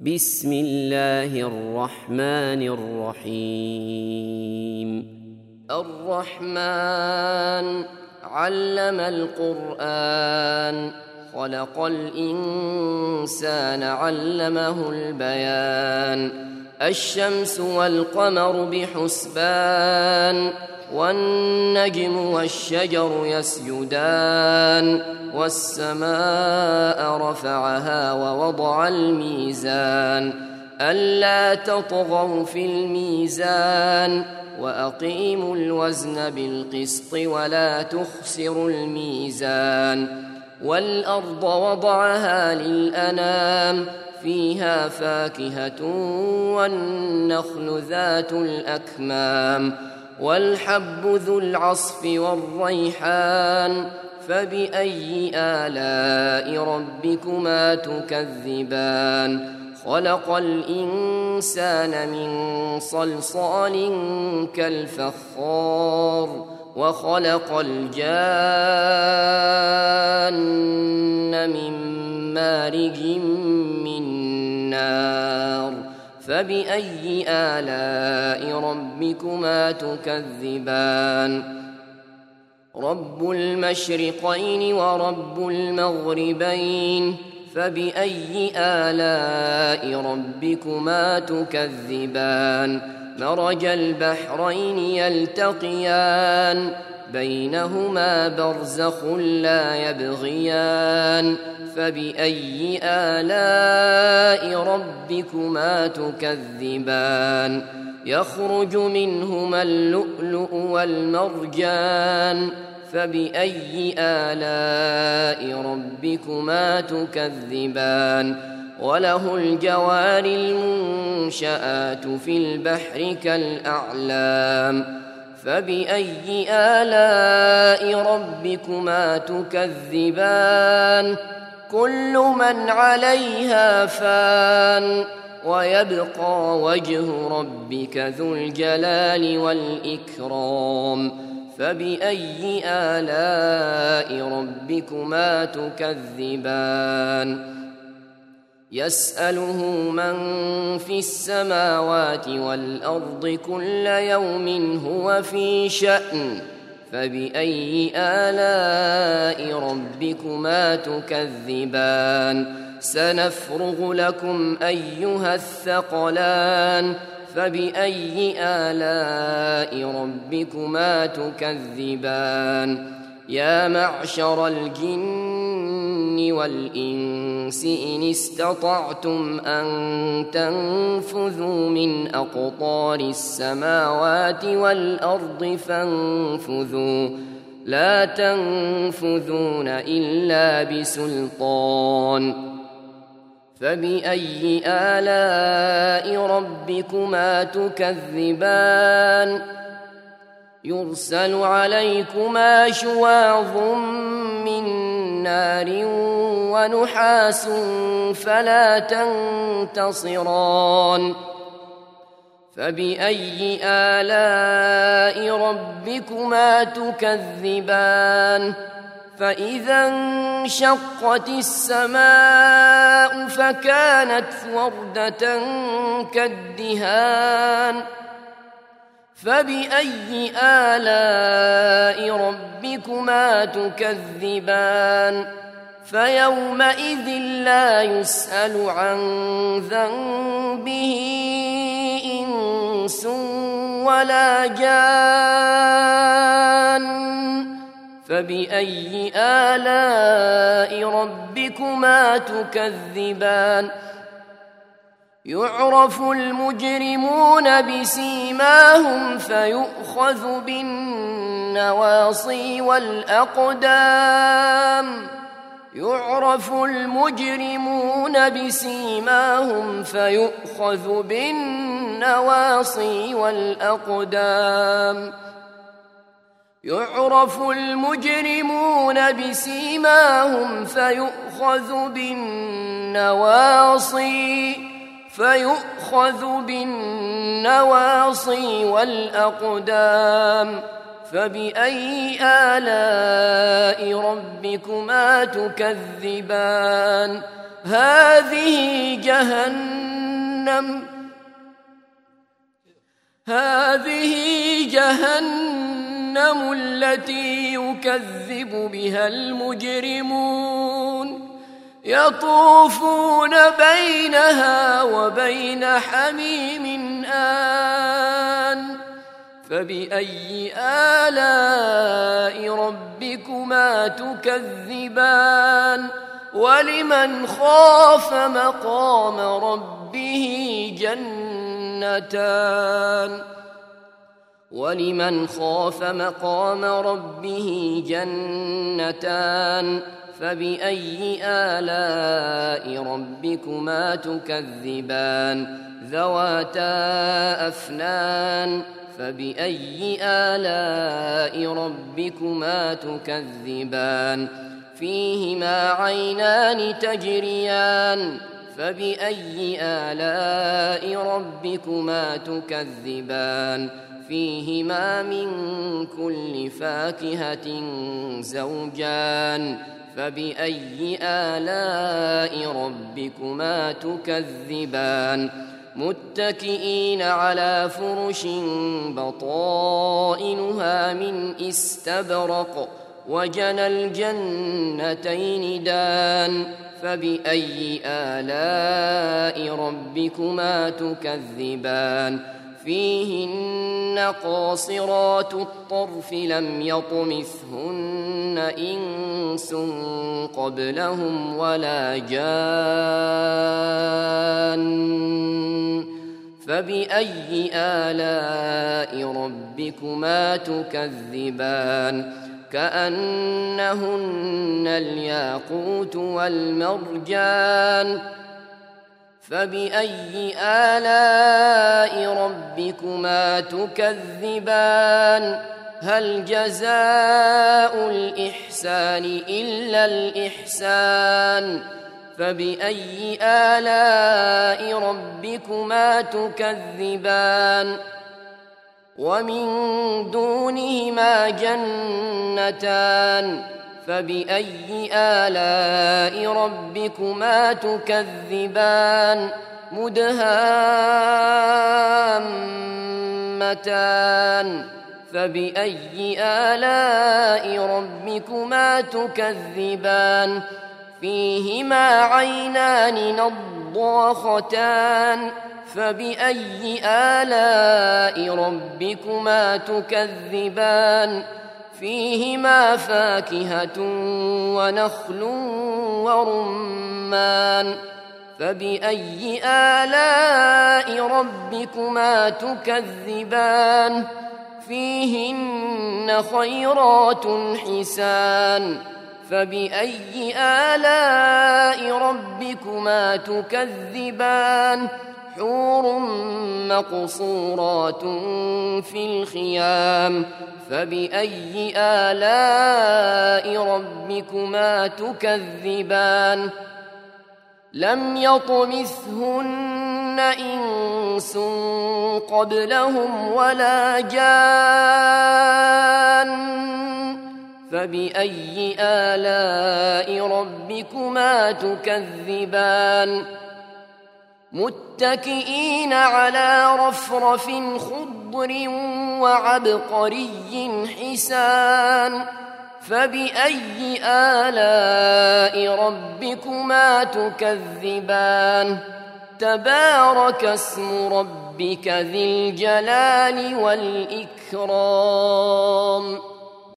بسم الله الرحمن الرحيم. الرحمن علم القرآن، خلق الإنسان علمه البيان. الشمس والقمر بحسبان، والنجم والشجر يسجدان. والسماء رفعها ووضع الميزان، ألا تطغوا في الميزان، وأقيموا الوزن بالقسط ولا تخسروا الميزان. والأرض وضعها للأنام، فيها فاكهة والنخل ذات الأكمام، والحب ذو العصف والريحان. فبأي آلاء ربكما تكذبان؟ خلق الإنسان من صلصال كالفخار، وخلق الجان من مارج من نار. فبأي آلاء ربكما تكذبان؟ رب المشرقين ورب المغربين، فبأي آلاء ربكما تكذبان؟ مرج البحرين يلتقيان، بينهما برزخ لا يبغيان. فبأي آلاء ربكما تكذبان؟ يخرج منهما اللؤلؤ والمرجان. فبأي آلاء ربكما تكذبان؟ وله الجوار المنشآت في البحر كالأعلام. فبأي آلاء ربكما تكذبان؟ كل من عليها فان، ويبقى وجه ربك ذو الجلال والإكرام. فبأي آلاء ربكما تكذبان؟ يسأله من في السماوات والأرض كل يوم هو في شأن. فبأي آلاء ربكما تكذبان؟ سنفرغ لكم أيها الثقلان. فبأي آلاء ربكما تكذبان؟ يا معشر الجن والإنس إن استطعتم أن تنفذوا من أقطار السماوات والأرض فانفذوا، لا تنفذون إلا بسلطان. فبأي آلاء ربكما تكذبان؟ يرسل عليكما شواظ من نار ونحاس فلا تنتصران. فبأي آلاء ربكما تكذبان؟ فإذا انشقت السماء فكانت وردة كالدهان. فبأي آلاء ربكما تكذبان؟ فيومئذ لا يسأل عن ذنبه إنس ولا جان. فبأي آلاء ربكما تكذبان؟ يعرف المجرمون بسيماهم فيؤخذ بالنواصي والأقدام. يعرف المجرمون بسيماهم فيؤخذ بالنواصي والأقدام. يعرف المجرمون بسيماهم فيؤخذ بالنواصي والأقدام. فبأي آلاء ربكما تكذبان؟ هذه جهنم جهنم التي يكذب بها المجرمون يطوفون بينها وبين حميم آن فبأي آلاء ربكما تكذبان ولمن خاف مقام ربه جنتان فبأي آلاء ربكما تكذبان ذواتا أفنان فبأي آلاء ربكما تكذبان فيهما عينان تجريان فبأي آلاء ربكما تكذبان فيهما من كل فاكهة زوجان فبأي آلاء ربكما تكذبان متكئين على فرش بطائنها من استبرق وجنى الجنتين دان فبأي آلاء ربكما تكذبان فيهن قاصرات الطرف لم يطمثهن إنس قبلهم ولا جان فبأي آلاء ربكما تكذبان كأنهن الياقوت والمرجان فبأي آلاء ربكما تكذبان هل جزاء الإحسان إلا الإحسان فبأي آلاء ربكما تكذبان ومن دونهما جنتان فبأي آلاء ربكما تكذبان مدهامتان فبأي آلاء ربكما تكذبان فيهما عينان نضاختان فبأي آلاء ربكما تكذبان فيهما فاكهة ونخل ورمان فبأي آلاء ربكما تكذبان فيهن خيرات حسان فبأي آلاء ربكما تكذبان حور مقصورات في الخيام فبأي آلاء ربكما تكذبان لم يطمثهن إنس قبلهم ولا جان فبأي آلاء ربكما تكذبان متكئين على رفرف خضر وعبقري حسان فبأي آلاء ربكما تكذبان تبارك اسم ربك ذي الجلال والإكرام